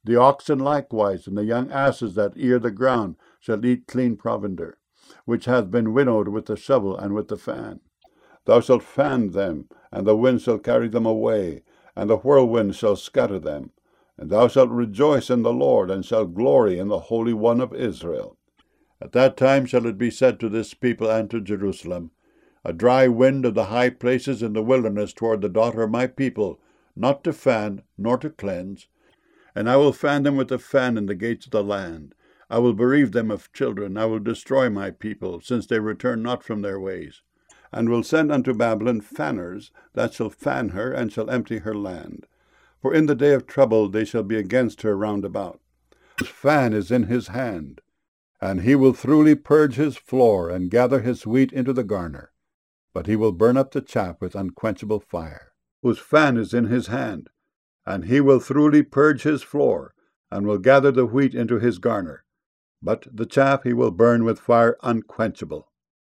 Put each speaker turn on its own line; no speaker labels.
The oxen likewise, and the young asses that ear the ground, shall eat clean provender, which hath been winnowed with the shovel and with the fan. Thou shalt fan them, and the wind shall carry them away, and the whirlwind shall scatter them. And thou shalt rejoice in the Lord, and shalt glory in the Holy One of Israel. At that time shall it be said to this people and to Jerusalem, A dry wind of the high places in the wilderness toward the daughter of my people, not to fan, nor to cleanse. And I will fan them with a fan in the gates of the land. I will bereave them of children. I will destroy my people, since they return not from their ways. And will send unto Babylon fanners, that shall fan her, and shall empty her land. For in the day of trouble they shall be against her round about. His fan is in his hand, and he will thoroughly purge his floor, and gather his wheat into the garner. But he will burn up the chaff with unquenchable fire. Whose fan is in his hand, and he will thoroughly purge his floor, and will gather the wheat into his garner. But the chaff he will burn with fire unquenchable.